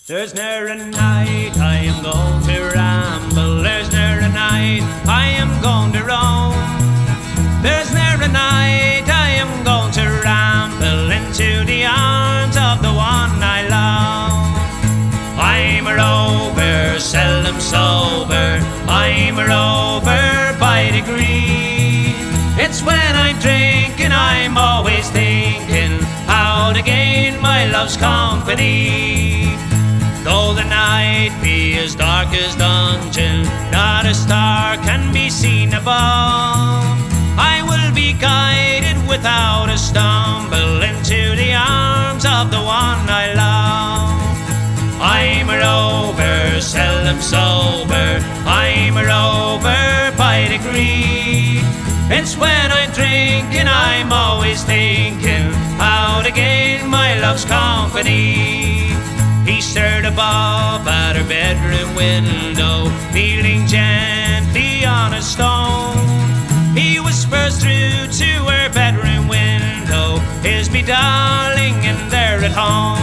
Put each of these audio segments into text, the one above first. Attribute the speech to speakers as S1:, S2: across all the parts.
S1: There's ne'er a night I am going to ramble. There's ne'er a night I am going to roam. There's ne'er a night I am going to ramble into the arms of the one I love. I'm a rover, seldom sober. I'm a rover by degree. It's when I'm drinking I'm always thinking how to gain my love's company. Though the night be as dark as dungeon, not a star can be seen above. I will be guided without a stumble into the arms of the one I love. I'm a rover, seldom sober. I'm a rover by degree. It's when I'm drinking I'm always thinking how to gain my love's company. He stirred above at her bedroom window, kneeling gently on a stone. He whispers through to her bedroom window, "Is me darling in there at home?"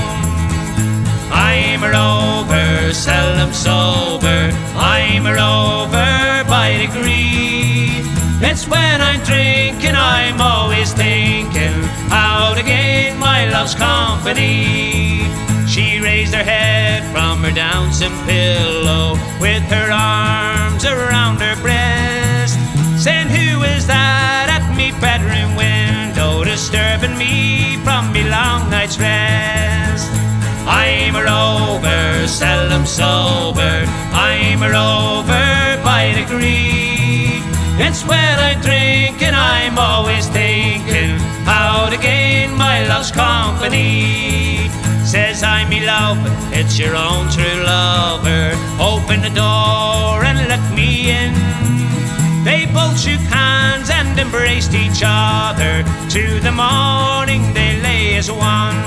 S1: I'm a rover, seldom sober. I'm a rover by degree. It's when I'm drinking I'm always thinking how to gain my love's company. She raised her head from her downsome pillow with her arms around her breast, saying, "Who is that at me bedroom window, disturbing me from me long night's rest?" I'm a rover, seldom sober. I'm a rover by degree. It's when I'm drinking I'm always thinking how to gain my love's company. Says I, me love, it's your own true lover. Open the door and let me in. They both shook hands and embraced each other. To the morning they lay as one.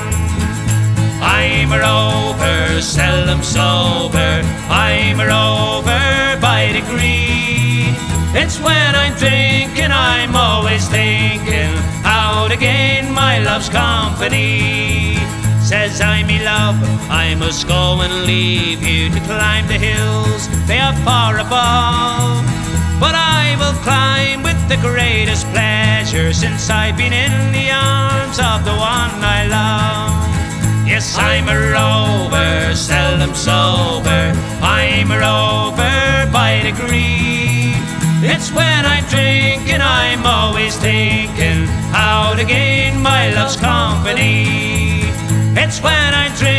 S1: I'm a rover, seldom sober. I'm a rover by degree. It's when I'm drinking I'm always thinking how to gain my love's company. Says I, me love, I must go and leave you to climb the hills they are far above. But I will climb with the greatest pleasure, since I've been in the arms of the one I love. Yes, I'm a rover, seldom sober. I'm a rover by degree. It's when I'm drinking I'm always thinking how to gain my love's company. It's when I'm drinking